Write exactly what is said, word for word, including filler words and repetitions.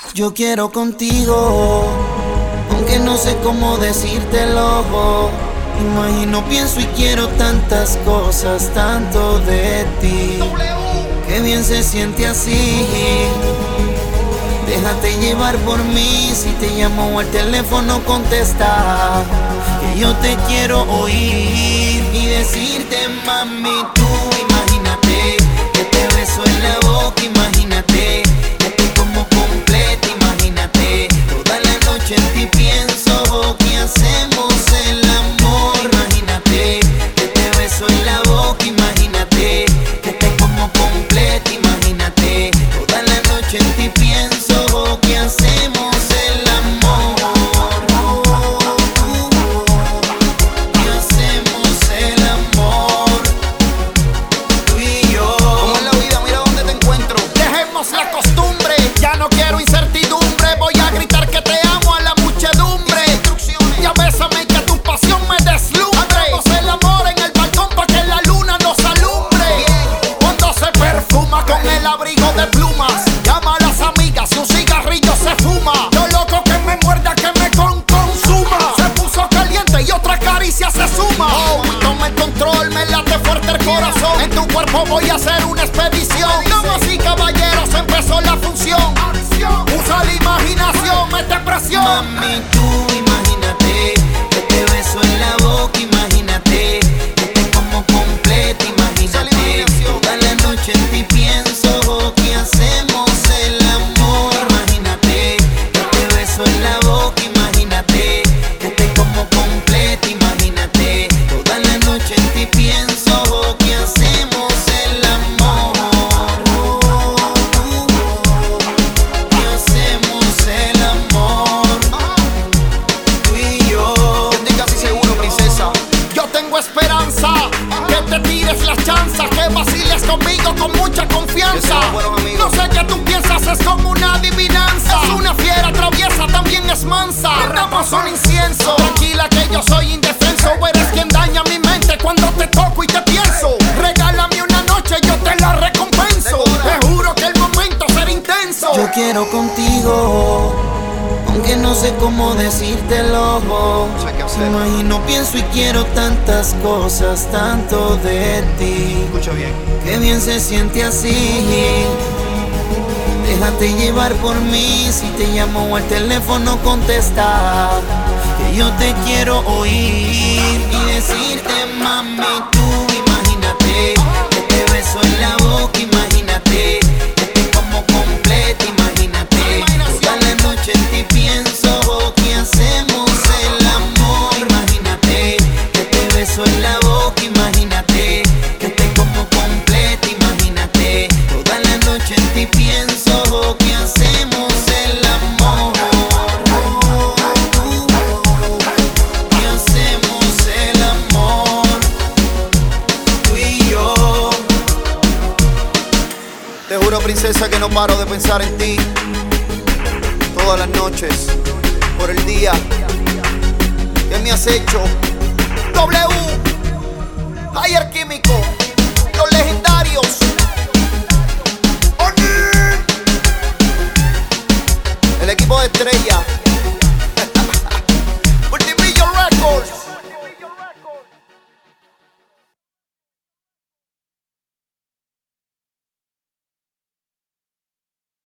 Yo quiero contigo, aunque no sé cómo decírtelo. Imagino, pienso y quiero tantas cosas, tanto de ti. Qué bien se siente así. Déjate llevar por mí, si te llamo al teléfono contesta, que yo te quiero oír y decirte, mami, tú imagínate que te beso en la boca, imagínate que te como completa, imagínate toda la noche en ti pienso, que hacemos el amor, imagínate que te beso en la boca, imagínate que te como completa, imagínate toda la noche en ti pienso, que hacemos el amor, que hacemos el amor, tú y yo. Como en la vida, mira dónde te encuentro. Dejemos la costumbre, ya no quiero incertidumbre. Voy a gritar que te amo a la muchedumbre. Ya bésame y que tu pasión me deslumbre. Hagamos el amor en el balcón pa' que la luna nos alumbre. Cuando se perfuma con el abrigo de plumas, llama a las amigas y un cigarrillo se fuma. Lo loco que me muerda, que me con consuma. Se puso caliente y otra caricia se suma. Oh, toma el control, me late fuerte el corazón. En tu cuerpo voy a hacer una expedición. Damas y caballeros, empezó la función. Usa la imaginación, mete presión. Mami, tú imagínate que te beso en la boca, imagínate que te como completa, imagínate toda la noche en ti pienso, que hacemos el amor, imagínate que te beso en la boca, imagínate que te como completa, imagínate toda la noche en ti pienso, que hacemos el amor, que hacemos el amor, tú y yo. Yo estoy casi seguro, princesa. Yo tengo esperanza que te tires las chanzas, que vaciles conmigo con mucha confianza. No sé qué tú piensas, es como una adivinanza. Es una fiera traviesa, también es mansa. Prendamos un incienso, tranquila que yo soy indefenso. Eres quien daña mi mente cuando te toco y te pienso. Regálame una noche, yo te la recompenso. Te juro que el momento será intenso. Yo quiero contigo, aunque no sé cómo decírtelo. Imagino, pienso y quiero tantas cosas, tanto de ti. Escucha bien. Qué bien se siente así. Déjate llevar por mí, si te llamo al teléfono contesta, que yo te quiero oír y decirte, mami, tú imagínate que te beso en la boca, imagínate que te como completa, imagínate toda la noche en ti pienso, que hacemos el amor, imagínate que te beso en la boca, imagínate que te como completa, imagínate toda la noche en ti pienso, que hacemos el amor, que hacemos el amor, tú y yo. Te juro, princesa, que no paro de pensar en ti todas las noches, por el día que me has hecho. W, Higher Químico.